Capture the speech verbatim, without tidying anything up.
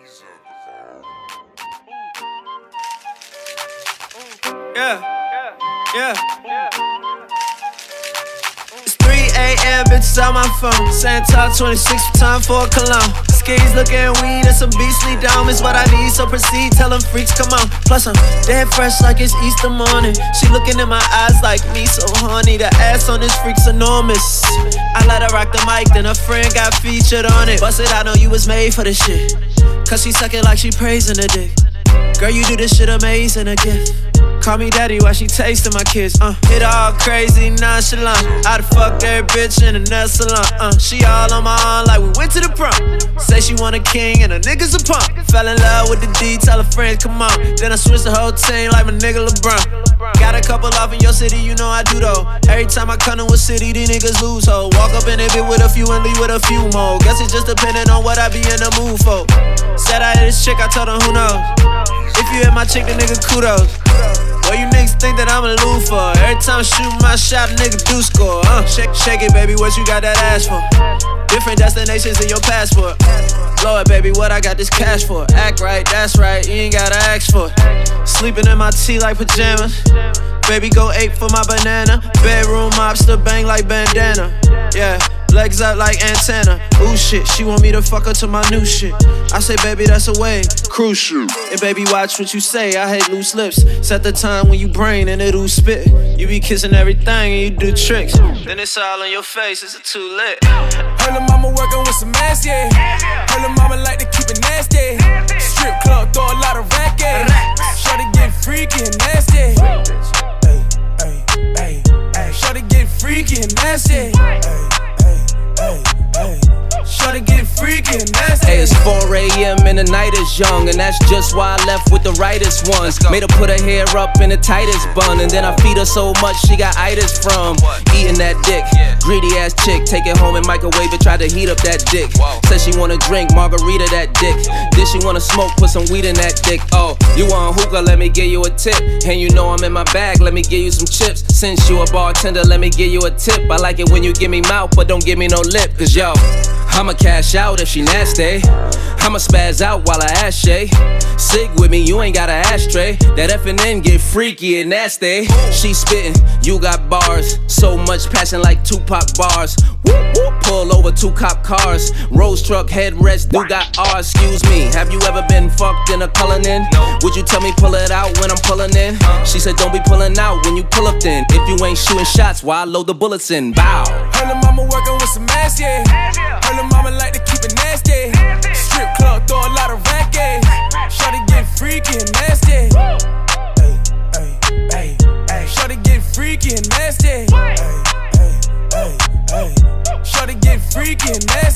Yeah, yeah. It's three A M, bitches on my phone. Santal twenty-six, time for a cologne. Skis looking weed and some beastly dome is what I need, so proceed, tell them freaks, come on. Plus I'm dead fresh like it's Easter morning. She looking in my eyes like me, so horny. The ass on this freak's enormous. I let her rock the mic, then a friend got featured on it. Bust it, I know you was made for this shit. Cause she suck it like she praising the dick. Girl, you do this shit amazing, a gift. Call me daddy while she tasting my kids, uh Hit all crazy, nonchalant. I'd fuck every bitch in a nail salon, uh She all on my arm like we went to the prom. Say she want a king and a nigga's a punk. Fell in love with the D, tell her friends, come on. Then I switched the whole team like my nigga LeBron. Got a couple off in your city, you know I do though. Every time I come to a city, these niggas lose, ho. Walk up in it with a few and leave with a few more. Guess it's just depending on what I be in the mood for. Said I hit this chick, I told her who knows. If you hit my chick, the nigga kudos. Well, you niggas think that I'm a loofah. Every time I shoot my shot, a nigga do score. Uh, shake, shake it, baby, what you got that ass for? Different destinations in your passport. Blow it, baby, what I got this cash for? Act right, that's right, you ain't gotta ask for it. Sleeping in my tea like pajamas. Baby, go ape for my banana. Bedroom mobster, bang like bandana. Yeah, legs up like antenna. Ooh shit, she want me to fuck her to my new shit. I say, baby, that's a way, crucial. And baby, watch what you say, I hate loose lips. Set the time when you brain and it'll spit. You be kissing everything and you do tricks. Then it's all on your face, is it too lit? Her lil' mama working with some ass, yeah. Her lil' mama like to keep it nasty. Strip club, throw a lot of racket. Shawty get freaky and nasty. Ay, ay, ay, ay. Shawty get freaky and nasty. Ay, ay, ay, ay. Shawty get freaky and nasty. Hey, it's four A M and the night is young, and that's just why I left with the rightest ones. Made her put her hair up in the tightest bun, and then I feed her so much she got itis from eating that dick. Greedy ass chick, take it home and microwave it, try to heat up that dick. Said she wanna drink margarita that dick. Then she wanna smoke, put some weed in that dick. Oh, you want hookah? Let me give you a tip. And you know I'm in my bag, let me give you some chips. Since you a bartender, let me give you a tip. I like it when you give me mouth, but don't give me no lip. Cause yo, I'ma cash out if she nasty. I'ma spaz out while I ass shay. Sig with me, you ain't got an ashtray. That F and N get freaky and nasty. She spittin', you got bars. So much passion like Tupac bars. Whoop, whoop. Pull over two cop cars. Rose truck headrest, do got R. Excuse me, have you ever been fucked in a cullin' in? Would you tell me pull it out when I'm pullin' in? She said don't be pullin' out when you pull up then. If you ain't shooting shots, why load the bullets in? Bow. Her lil' mama working with some ass, yeah. Her lil' mama like to keep it nasty. Strip club, throw a lot of racket. Shawty get freaky and nasty. Ay, ay, ay, ay. Shawty get freaky and nasty. Ay, ay, ay, ay. Shawty get freaky and nasty.